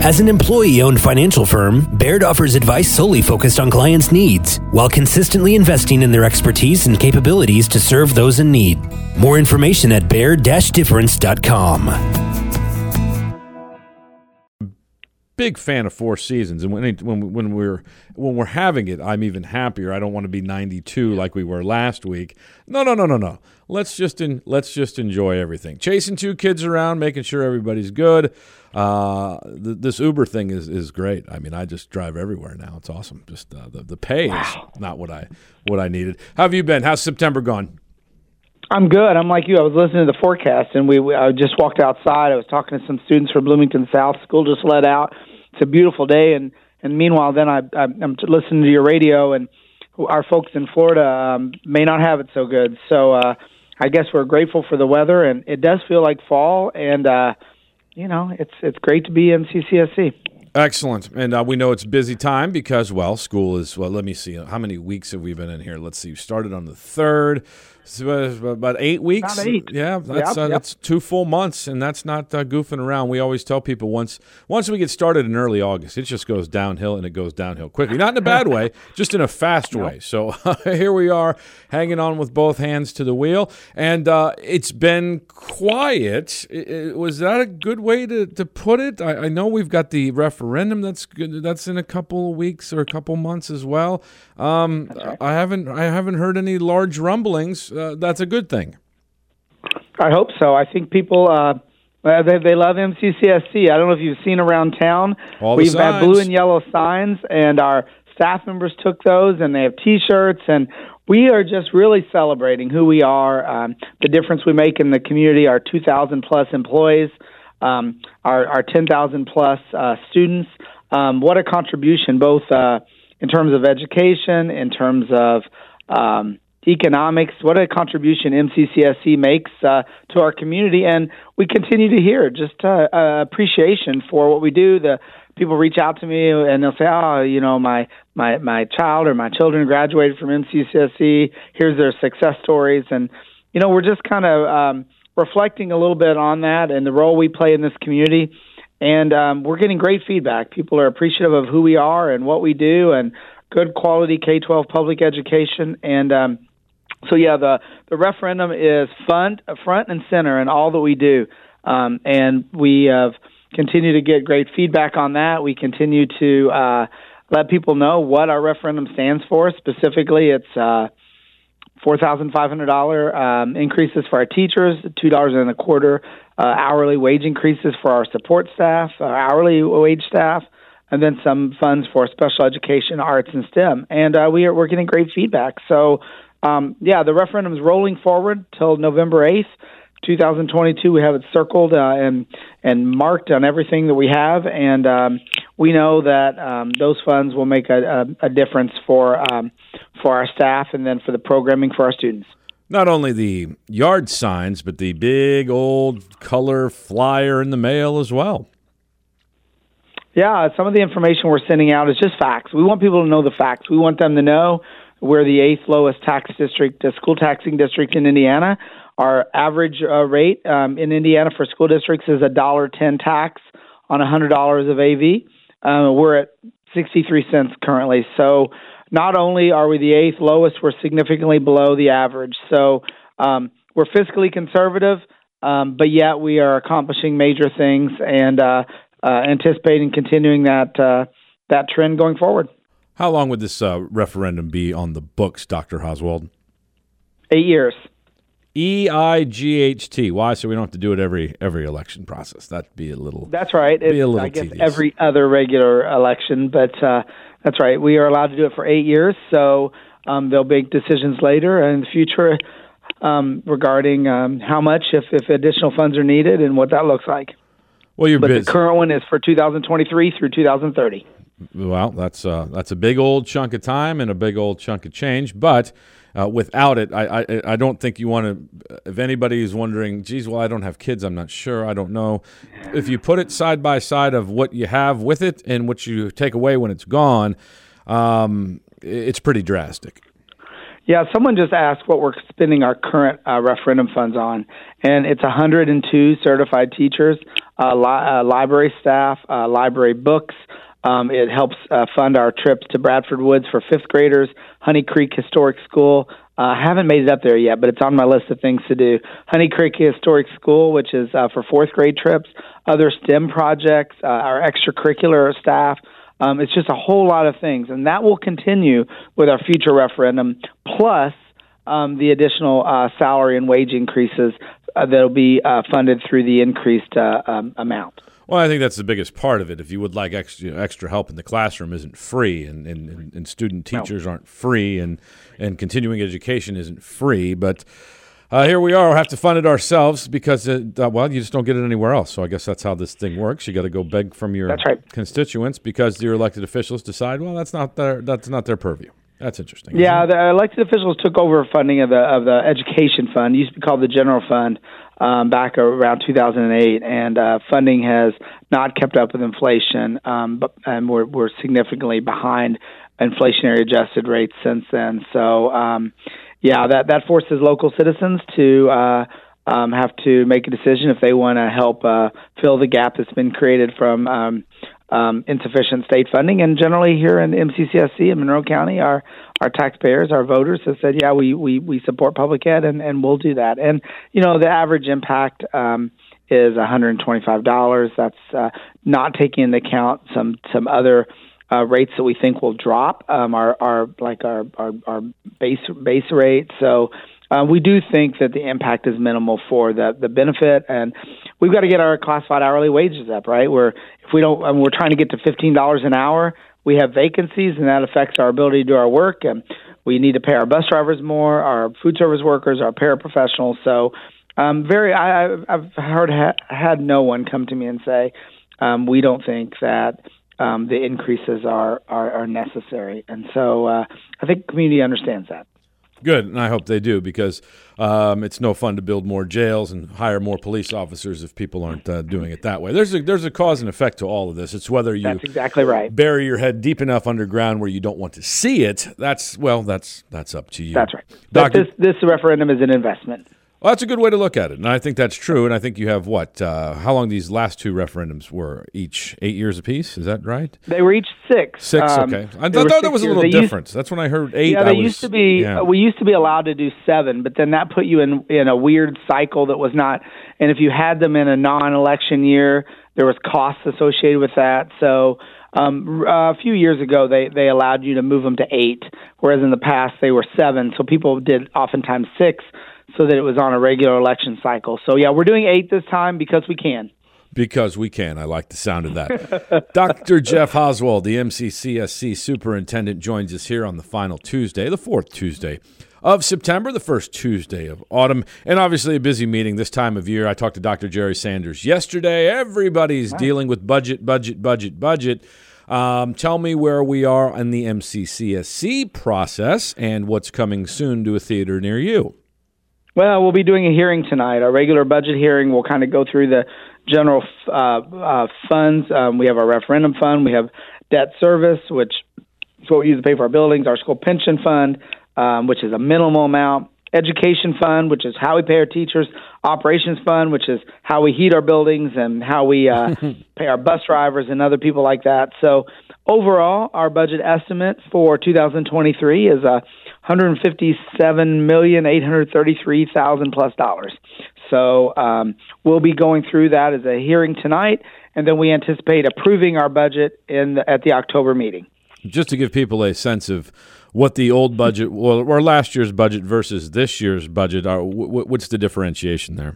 As an employee-owned financial firm, Baird offers advice solely focused on clients' needs, while consistently investing in their expertise and capabilities to serve those in need. More information at baird-difference.com. Big fan of Four Seasons, and when we're having it, I'm even happier. I don't want to be 92 like we were last week. No. Let's just enjoy everything. Chasing two kids around, making sure everybody's good. This Uber thing is great. I mean, I just drive everywhere now. It's awesome. Just the pay is not what I needed. How have you been? How's September gone? I'm good. I'm like you. I was listening to the forecast, and I just walked outside. I was talking to some students from Bloomington South. School just let out. It's a beautiful day, and meanwhile, then I'm listening to your radio, and our folks in Florida may not have it so good. So I guess we're grateful for the weather, and it does feel like fall, and it's great to be MCCSC. Excellent. And we know it's busy time because, school is, let me see. How many weeks have we been in here? Let's see. We started on the 3rd. So about 8 weeks. About 8. Yeah, that's 2 full months, and that's not goofing around. We always tell people once we get started in early August, it just goes downhill, and it goes downhill quickly. Not in a bad way, just in a fast way. So here we are, hanging on with both hands to the wheel, and it's been quiet. Was that a good way to put it? I know we've got the referendum that's in a couple of weeks or a couple months as well. That's right. I haven't heard any large rumblings. That's a good thing. I hope so. I think people they love MCCSC. I don't know if you've seen around town. We've had blue and yellow signs, and our staff members took those, and they have T-shirts, and we are just really celebrating who we are, the difference we make in the community, our 2,000-plus employees, our 10,000-plus students. What a contribution, both in terms of education, in terms of economics, what a contribution MCCSC makes to our community, and we continue to hear just appreciation for what we do. The people reach out to me and they'll say, my child or my children graduated from MCCSC. Here's their success stories, and we're just kind of reflecting a little bit on that and the role we play in this community. And we're getting great feedback. People are appreciative of who we are and what we do, and good quality K-12 public education. And so, the referendum is front and center in all that we do. And we have continued to get great feedback on that. We continue to let people know what our referendum stands for. Specifically, it's $4,500 increases for our teachers, $2.25 hourly wage increases for our support staff, our hourly wage staff, and then some funds for special education, arts, and STEM. And we're getting great feedback. So, the referendum is rolling forward till November 8th, 2022. We have it circled and marked on everything that we have, and we know that those funds will make a difference for our staff and then for the programming for our students. Not only the yard signs, but the big old color flyer in the mail as well. Yeah, some of the information we're sending out is just facts. We want people to know the facts. We want them to know we're the 8th lowest tax district, school taxing district in Indiana. Our average rate in Indiana for school districts is $1.10 tax on $100 of AV. We're at 63 cents currently. So not only are we the 8th lowest, we're significantly below the average. So we're fiscally conservative, but yet we are accomplishing major things and anticipating continuing that trend going forward. How long would this referendum be on the books, Dr. Oswald? 8 years. EIGHT. Why? So we don't have to do it every election process. That'd be a little. That's right. I guess tedious. Every other regular election, but that's right. We are allowed to do it for 8 years. So there'll be decisions later in the future regarding how much, if additional funds are needed, and what that looks like. Well, you're busy. The current one is for 2023 through 2030. Well, that's a big old chunk of time and a big old chunk of change, but without it, I don't think you want to. If anybody is wondering, geez, well, I don't have kids, I'm not sure, I don't know. If you put it side by side of what you have with it and what you take away when it's gone, it's pretty drastic. Yeah, someone just asked what we're spending our current referendum funds on, and it's 102 certified teachers, library staff, library books. It helps fund our trips to Bradford Woods for fifth graders, Honey Creek Historic School. Haven't made it up there yet, but it's on my list of things to do. Honey Creek Historic School, which is for fourth grade trips, other STEM projects, our extracurricular staff. It's just a whole lot of things, and that will continue with our future referendum, plus the additional salary and wage increases that will be funded through the increased amount. Well, I think that's the biggest part of it. If you would like extra help in the classroom isn't free, and student teachers aren't free, and continuing education isn't free. But here we are. We'll have to fund it ourselves because, you just don't get it anywhere else. So I guess that's how this thing works. You got to go beg from your constituents because your elected officials decide, well, that's not their purview. That's interesting. Yeah, the elected officials took over funding of the education fund. It used to be called the general fund back around 2008, and funding has not kept up with inflation, and we're significantly behind inflationary adjusted rates since then. So, that forces local citizens to have to make a decision if they want to help fill the gap that's been created from insufficient state funding. And generally here in MCCSC in Monroe County, our taxpayers, our voters have said, we support public ed and we'll do that. And, the average impact is $125. That's not taking into account some other rates that we think will drop, our base rate. So we do think that the impact is minimal for the benefit, and we've got to get our classified hourly wages up, right? We're trying to get to $15 an hour. We have vacancies, and that affects our ability to do our work. And we need to pay our bus drivers more, our food service workers, our paraprofessionals. So, I've had no one come to me and say we don't think that the increases are necessary, and so I think the community understands that. Good, and I hope they do, because it's no fun to build more jails and hire more police officers if people aren't doing it that way. There's a cause and effect to all of this. It's whether you That's exactly right. bury your head deep enough underground where you don't want to see it. That's up to you. That's right. But this referendum is an investment. Well, that's a good way to look at it, and I think that's true. And I think you have how long these last two referendums were? Each 8 years apiece? Is that right? They were each 6. 6, okay. I thought that was a little different. That's when I heard 8. Yeah, used to be. Yeah. We used to be allowed to do 7, but then that put you in a weird cycle that was not. And if you had them in a non-election year, there was costs associated with that. So a few years ago, they allowed you to move them to 8, whereas in the past they were 7. So people did oftentimes 6. So that it was on a regular election cycle. So, we're doing 8 this time because we can. Because we can. I like the sound of that. Dr. Jeff Oswald, the MCCSC superintendent, joins us here on the final Tuesday, the 4th Tuesday of September, the first Tuesday of autumn, and obviously a busy meeting this time of year. I talked to Dr. Jerry Sanders yesterday. Everybody's dealing with budget. Tell me where we are in the MCCSC process and what's coming soon to a theater near you. Well, we'll be doing a hearing tonight, our regular budget hearing. We'll kind of go through the general funds. We have our referendum fund. We have debt service, which is what we use to pay for our buildings, our school pension fund, which is a minimal amount, education fund, which is how we pay our teachers, operations fund, which is how we heat our buildings and how we pay our bus drivers and other people like that. So overall, our budget estimate for 2023 is $157,833,000 plus dollars. So we'll be going through that as a hearing tonight, and then we anticipate approving our budget at the October meeting. Just to give people a sense of what the old budget or last year's budget versus this year's budget are, what's the differentiation there?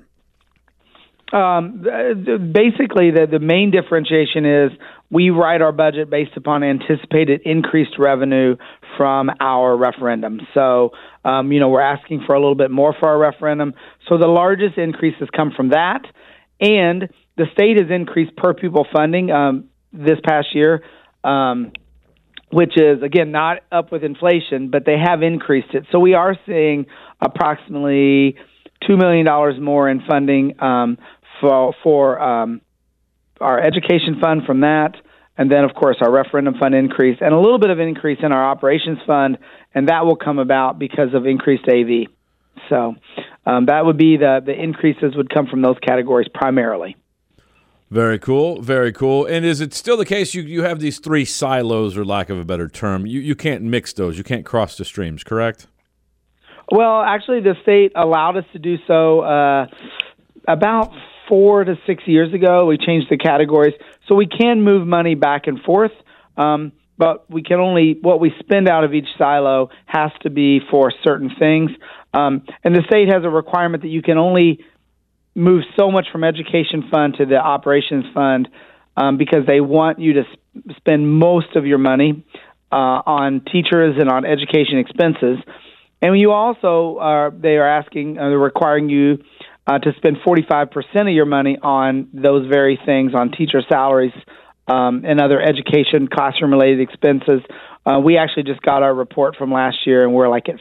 Basically, the main differentiation is we write our budget based upon anticipated increased revenue from our referendum. So, we're asking for a little bit more for our referendum. So the largest increases come from that. And the state has increased per pupil funding this past year, which is, again, not up with inflation, but they have increased it. So we are seeing approximately $2 million more in funding for our education fund from that, and then, of course, our referendum fund increase, and a little bit of increase in our operations fund, and that will come about because of increased AV. So that would be the increases would come from those categories primarily. Very cool, very cool. And is it still the case you have these 3 silos, for lack of a better term? You can't mix those. You can't cross the streams, correct? Well, actually, the state allowed us to do so about 4 to 6 years ago. We changed the categories. So we can move money back and forth, but we can only, what we spend out of each silo has to be for certain things. And the state has a requirement that you can only move so much from education fund to the operations fund because they want you to spend most of your money on teachers and on education expenses. And you also they're requiring you to spend 45% of your money on those very things, on teacher salaries and other education classroom-related expenses. We actually just got our report from last year, and we're like at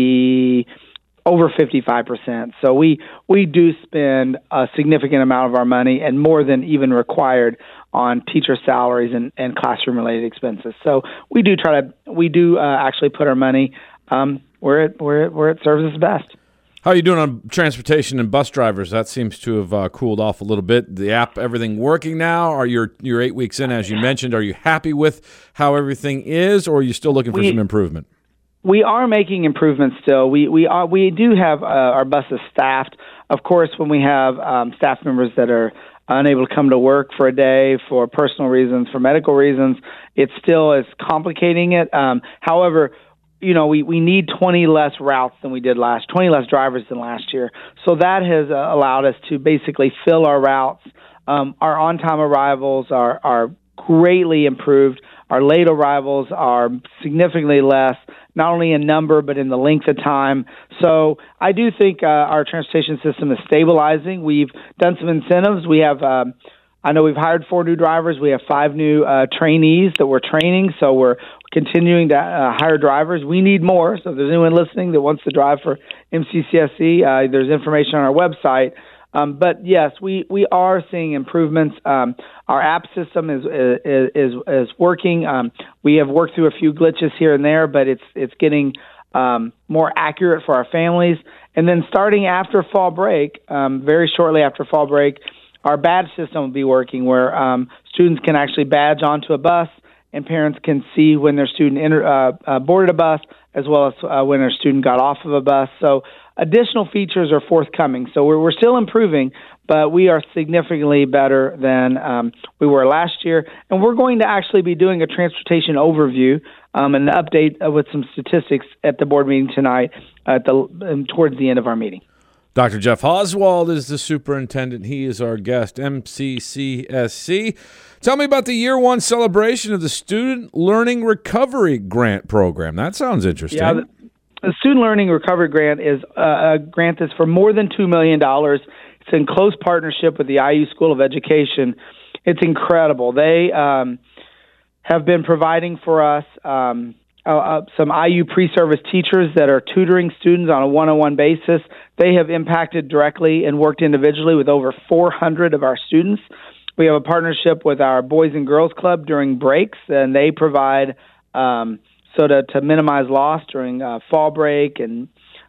over 55%. So we do spend a significant amount of our money, and more than even required, on teacher salaries and classroom-related expenses. So we do actually put our money where it serves us best. How are you doing on transportation and bus drivers? That seems to have cooled off a little bit. The app, everything working now? Are you're 8 weeks in, as you mentioned? Are you happy with how everything is, or are you still looking for some improvement? We are making improvements still. We do have our buses staffed. Of course, when we have staff members that are unable to come to work for a day for personal reasons, for medical reasons, it still is complicating it. However, we need 20 less routes than we did 20 less drivers than last year. So that has allowed us to basically fill our routes. Our on-time arrivals are greatly improved. Our late arrivals are significantly less, not only in number, but in the length of time. So I do think our transportation system is stabilizing. We've done some incentives. We have, I know we've hired 4 new drivers. We have 5 new trainees that we're training. So we're continuing to hire drivers. We need more. So if there's anyone listening that wants to drive for MCCSC, there's information on our website. But yes, we are seeing improvements. Our app system is working. We have worked through a few glitches here and there, but it's getting more accurate for our families. And then starting after fall break, very shortly after fall break, our badge system will be working, where students can actually badge onto a bus, and parents can see when their student boarded a bus, as well as when their student got off of a bus. So additional features are forthcoming. So we're still improving, but we are significantly better than we were last year. And we're going to actually be doing a transportation overview and an update with some statistics at the board meeting tonight towards the end of our meeting. Dr. Jeff Oswald is the superintendent. He is our guest, MCCSC. Tell me about the year 1 celebration of the Student Learning Recovery Grant Program. That sounds interesting. Yeah, the Student Learning Recovery Grant is a grant that's for more than $2 million. It's in close partnership with the IU School of Education. It's incredible. They have been providing for us some IU pre-service teachers that are tutoring students on a one-on-one basis. They have impacted directly and worked individually with over 400 of our students. We have a partnership with our Boys and Girls Club during breaks, and they provide to minimize loss during fall break and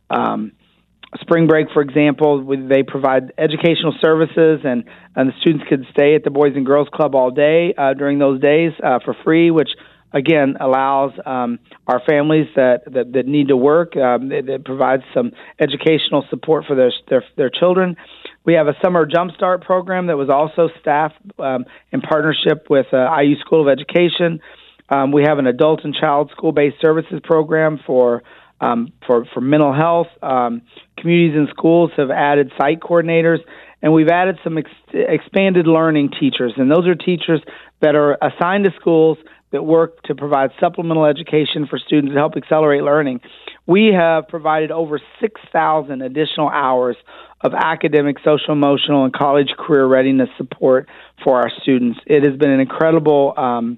spring break, for example. They provide educational services, and the students could stay at the Boys and Girls Club all day during those days for free, which again allows our families that need to work. It provides some educational support for their children. We have a summer jumpstart program that was also staffed in partnership with IU School of Education. We have an adult and child school-based services program for mental health. Communities and schools have added site coordinators, and we've added some expanded learning teachers. And those are teachers that are assigned to schools that work to provide supplemental education for students to help accelerate learning. We have provided over 6,000 additional hours of academic, social, emotional, and college career readiness support for our students. It has been an incredible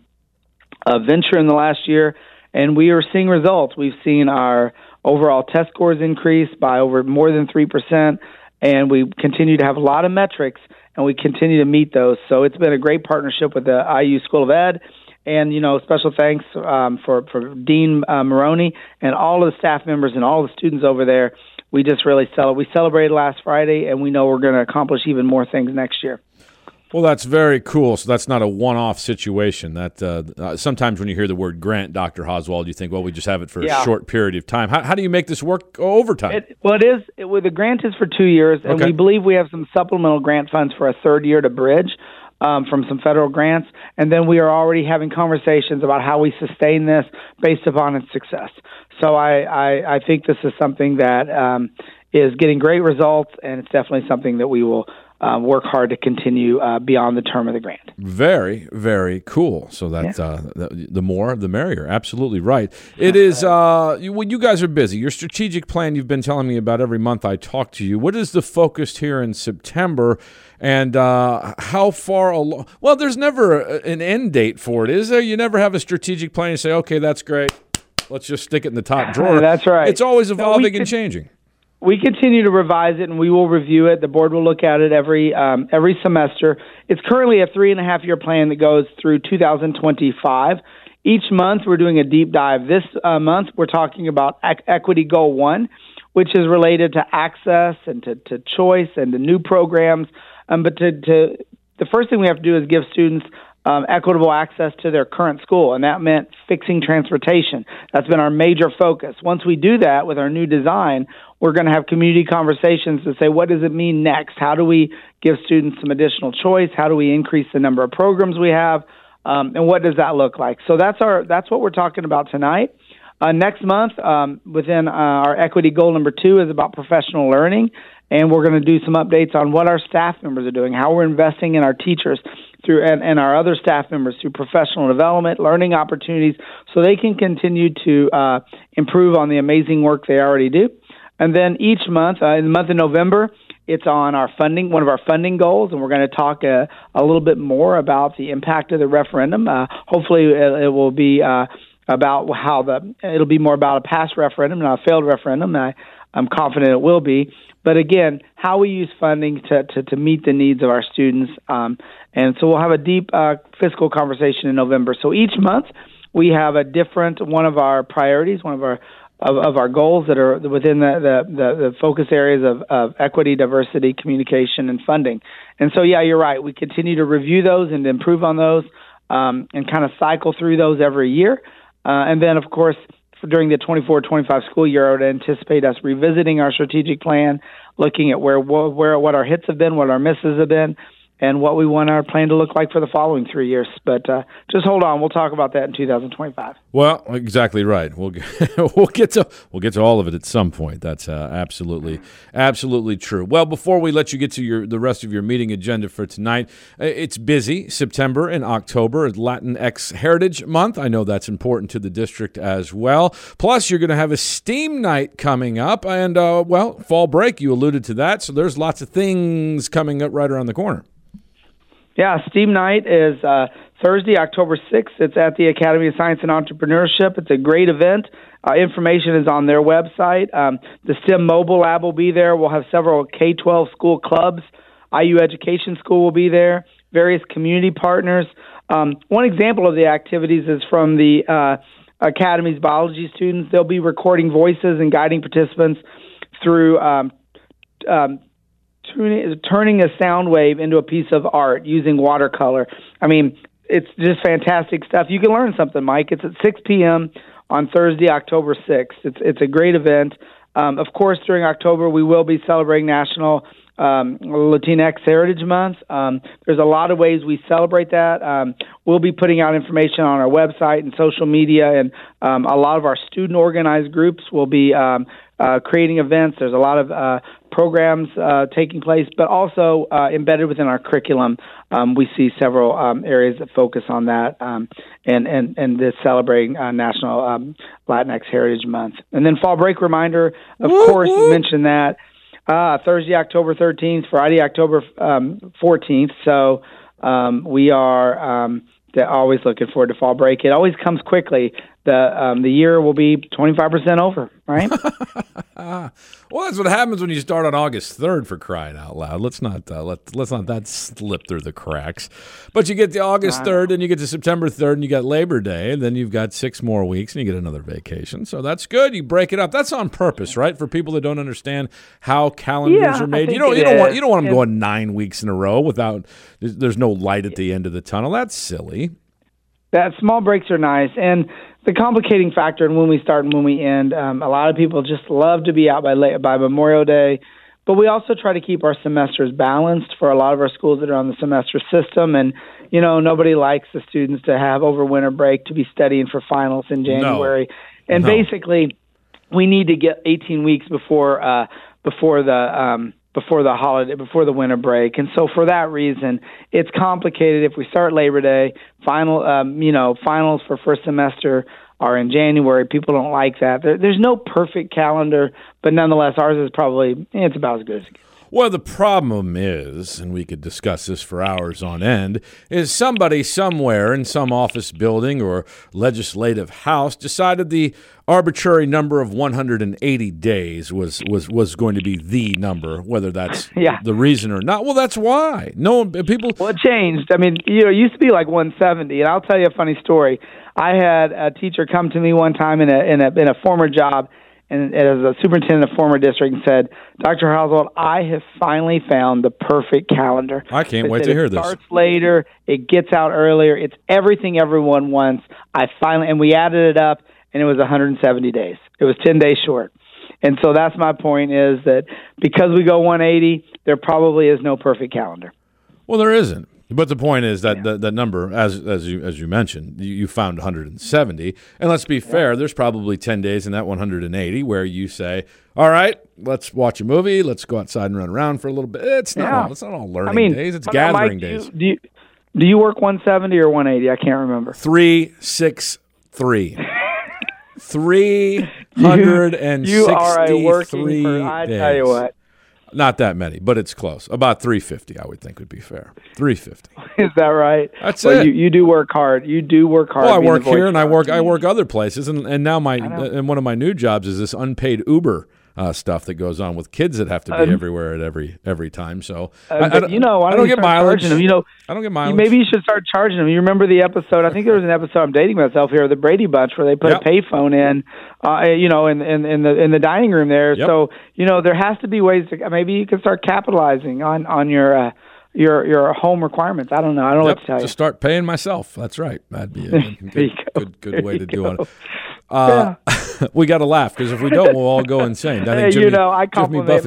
venture in the last year, and we are seeing results. We've seen our overall test scores increase by more than 3%, and we continue to have a lot of metrics, and we continue to meet those. So it's been a great partnership with the IU School of Ed. And, special thanks for Dean Maroney and all of the staff members and all the students over there. We just really we celebrated last Friday, and we know we're going to accomplish even more things next year. Well, that's very cool. So that's not a one-off situation. That sometimes when you hear the word grant, Dr. Oswald, you think, well, we just have it for a short period of time. How do you make this work over time? The grant is for 2 years, and we believe we have some supplemental grant funds for a third year to bridge from some federal grants. And then we are already having conversations about how we sustain this based upon its success. So I think this is something that is getting great results, and it's definitely something that we will work hard to continue beyond the term of the grant. Very, very cool. So that the more, the merrier. Absolutely right. It is. You guys are busy. Your strategic plan you've been telling me about every month I talk to you. What is the focus here in September, and how far along? Well, there's never an end date for it, is there? You never have a strategic plan. You say, okay, that's great. Let's just stick it in the top drawer. That's right. It's always evolving and changing. We continue to revise it, and we will review it. The board will look at it every semester. It's currently a 3.5-year plan that goes through 2025. Each month, we're doing a deep dive. This month, we're talking about Equity Goal 1, which is related to access and to choice and to new programs. But the first thing we have to do is give students equitable access to their current school, and that meant fixing transportation. That's been our major focus. Once we do that with our new design, we're going to have community conversations to say, what does it mean next? How do we give students some additional choice? How do we increase the number of programs we have? And what does that look like? So that's what we're talking about tonight. Next month, within our equity goal number 2 is about professional learning, and we're going to do some updates on what our staff members are doing, how we're investing in our teachers through and our other staff members through professional development, learning opportunities, so they can continue to improve on the amazing work they already do. And then each month, in the month of November, it's on our funding, one of our funding goals, and we're going to talk a little bit more about the impact of the referendum. Hopefully, it will be about it'll be more about a past referendum, not a failed referendum. I'm confident it will be. But again, how we use funding to meet the needs of our students. And so we'll have a deep fiscal conversation in November. So each month, we have a different one of our priorities, one of our goals that are within the focus areas of equity, diversity, communication, and funding. And so, yeah, you're right. We continue to review those and improve on those and kind of cycle through those every year. And then, of course, during the 24-25 school year, I would anticipate us revisiting our strategic plan, looking at what our hits have been, what our misses have been, and what we want our plan to look like for the following 3 years. But just hold on. We'll talk about that in 2025. Well, exactly right. We'll get to all of it at some point. That's absolutely true. Well, before we let you get to the rest of your meeting agenda for tonight, it's busy. September and October is Latinx Heritage Month. I know that's important to the district as well. Plus, you're going to have a STEAM night coming up, and fall break. You alluded to that, so there's lots of things coming up right around the corner. Yeah, STEAM Night is Thursday, October 6th. It's at the Academy of Science and Entrepreneurship. It's a great event. Information is on their website. The STEM Mobile Lab will be there. We'll have several K-12 school clubs. IU Education School will be there, various community partners. One example of the activities is from the Academy's biology students. They'll be recording voices and guiding participants through turning a sound wave into a piece of art using watercolor. I mean, it's just fantastic stuff. You can learn something, Mike. It's at 6 p.m. on Thursday, October 6th. It's a great event. Of course, during October, we will be celebrating National Latinx Heritage Month. There's a lot of ways we celebrate that. We'll be putting out information on our website and social media, and a lot of our student-organized groups will be creating events. There's a lot of programs taking place, but also embedded within our curriculum, we see several areas that focus on that and this celebrating National Latinx Heritage Month. And then fall break reminder, of course, you mentioned that. Thursday, October 13th, Friday, October 14th. So we are they're always looking forward to fall break. It always comes quickly. The year will be 25% over, right? Well, that's what happens when you start on August 3rd, for crying out loud. Let's not that slip through the cracks. But you get to August 3rd, and you get to September 3rd, and you got Labor Day, and then you've got 6 more weeks, and you get another vacation. So that's good. You break it up. That's on purpose, right? For people that don't understand how calendars are made. You don't want them going 9 weeks in a row without there's no light at the end of the tunnel. That's silly. That small breaks are nice, and the complicating factor in when we start and when we end, a lot of people just love to be out by Memorial Day, but we also try to keep our semesters balanced for a lot of our schools that are on the semester system, and nobody likes the students to have over winter break to be studying for finals in January. Basically, we need to get 18 weeks before the holiday, before the winter break. And so for that reason, it's complicated. If we start Labor Day, finals for first semester are in January. People don't like that. There's no perfect calendar, but nonetheless, ours is probably, it's about as good as it gets. Well, the problem is, and we could discuss this for hours on end, is somebody somewhere in some office building or legislative house decided the arbitrary number of 180 days was going to be the number, whether that's the reason or not. Well, that's why. Well, it changed. I mean, it used to be like 170, and I'll tell you a funny story. I had a teacher come to me one time in a former job, and as a superintendent of a former district, and said, Dr. Hauswald, I have finally found the perfect calendar. I can't wait to hear this. It starts later. It gets out earlier. It's everything everyone wants. And we added it up, and it was 170 days. It was 10 days short. And so that's my point, is that because we go 180, there probably is no perfect calendar. Well, there isn't. But the point is that that number, as you mentioned, you found 170. And let's be fair, there's probably 10 days in that 180 where you say, all right, let's watch a movie, let's go outside and run around for a little bit. It's not all learning days, it's gathering days. Do you work 170 or 180? I can't remember. 363. 363 you are a working days. I tell you what. Not that many, but it's close. About 350, I would think, would be fair. 350. Is that right? That's it. You do work hard. You do work hard. Well, I work here and I work other places, and now and one of my new jobs is this unpaid Uber stuff that goes on with kids that have to be everywhere at every time. So I don't get mileage. I don't get mileage. Maybe you should start charging them. You remember the episode? I think there was an episode. I'm dating myself here. The Brady Bunch, where they put a payphone in, in the dining room there. Yep. So there has to be ways to. Maybe you can start capitalizing on your home requirements. I don't know. I don't know what to tell you. Just start paying myself. That's right. That'd be a good way to do it. We got to laugh, because if we don't, we'll all go insane. I think I compliment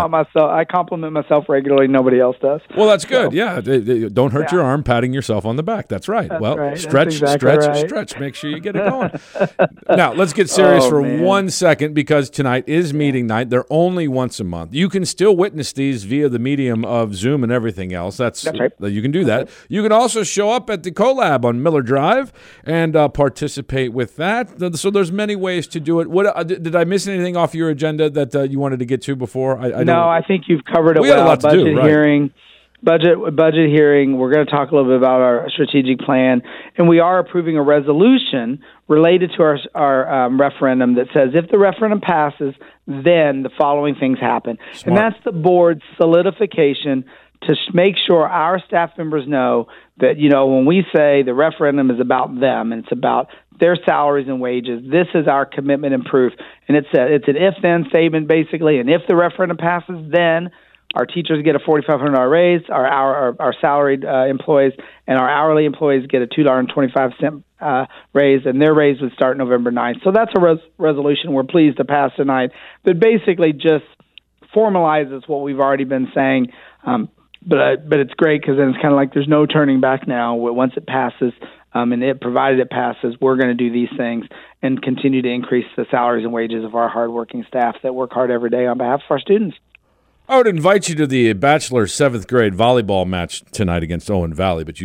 myself regularly. Nobody else does. Well, that's good. So, don't hurt your arm patting yourself on the back. That's right. Stretch. Make sure you get it going. Now, let's get serious for 1 second, because tonight is meeting night. They're only once a month. You can still witness these via the medium of Zoom and everything else. That's right. You can do that. You can also show up at the CoLab on Miller Drive and participate with that. So there's many ways to do it. What did I miss anything off your agenda that you wanted to get to before? I think you've covered it well. We had a lot to do, right? Hearing. Budget hearing. We're going to talk a little bit about our strategic plan, and we are approving a resolution related to our referendum that says if the referendum passes, then the following things happen. Smart. And that's the board's solidification to make sure our staff members know that, when we say the referendum is about them and it's about their salaries and wages, this is our commitment and proof. And it's an if-then statement, basically. And if the referendum passes, then our teachers get a $4,500 raise, our salaried employees and our hourly employees get a $2.25 raise, and their raise would start November 9th. So that's a resolution we're pleased to pass tonight that basically just formalizes what we've already been saying. But it's great, because then it's kind of like there's no turning back now. Once it passes, provided it passes, we're going to do these things and continue to increase the salaries and wages of our hardworking staff that work hard every day on behalf of our students. I would invite you to the Bachelor 7th grade volleyball match tonight against Owen Valley, but you seem to be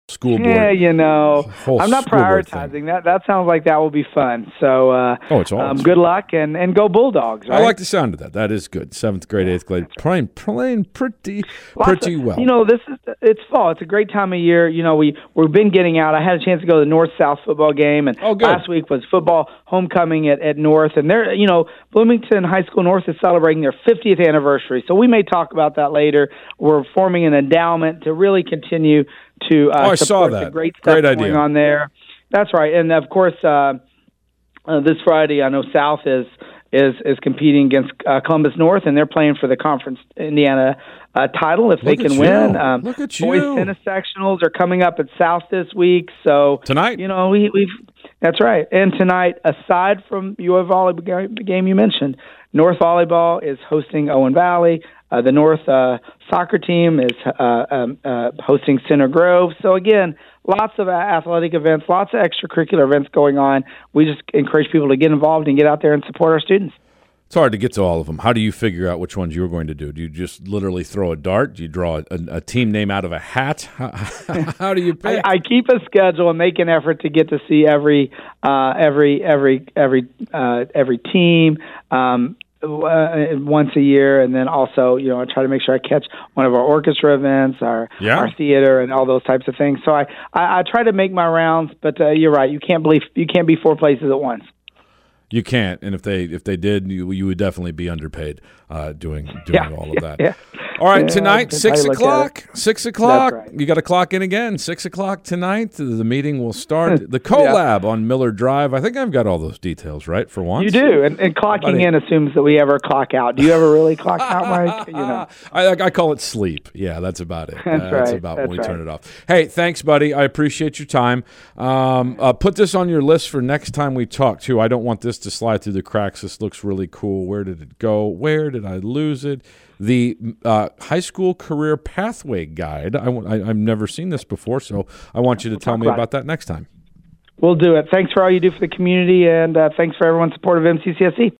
school board. Yeah, I'm not prioritizing that. That sounds like that will be fun. So, it's awesome. Good luck and go Bulldogs. Right? I like the sound of that. That is good. 7th grade, 8th grade, playing pretty well. It's fall. It's a great time of year. We've been getting out. I had a chance to go to the North-South football game, and last week was football homecoming at North, and they're Bloomington High School North is celebrating their 50th anniversary. So we may talk about that later. We're forming an endowment to really continue to I saw that. The great stuff going on there. That's right. And, of course, this Friday, I know South is competing against Columbus North, and they're playing for the Conference Indiana title if they can win. Look at you. Boys tennis sectionals are coming up at South this week. So tonight? We've that's right. And tonight, aside from your volleyball game you mentioned, North Volleyball is hosting Owen Valley. The North soccer team is hosting Center Grove. So, again, lots of athletic events, lots of extracurricular events going on. We just encourage people to get involved and get out there and support our students. It's hard to get to all of them. How do you figure out which ones you're going to do? Do you just literally throw a dart? Do you draw a team name out of a hat? How do you pick? I keep a schedule and make an effort to get to see every team. Once a year, and then also, I try to make sure I catch one of our orchestra events, our theater, and all those types of things. So I try to make my rounds, but you're right. You can't be 4 places at once. You can't, and if they did, you would definitely be underpaid doing all of that. Yeah. All right, tonight, 6 o'clock. 6 o'clock. Right. You got to clock in again. 6 o'clock tonight. The meeting will start. The collab on Miller Drive. I think I've got all those details right for once. You do, and clocking in assumes that we ever clock out. Do you ever really clock out, Mike? I call it sleep. Yeah, that's about it. That's about when we turn it off. Hey, thanks, buddy. I appreciate your time. Put this on your list for next time we talk, too. I don't want this to slide through the cracks. This looks really cool. Where did it go? Where did I lose it? The high school career pathway guide. I've never seen this before, so I want you to tell me about that next time. We'll do it. Thanks for all you do for the community, and thanks for everyone's support of MCCSE.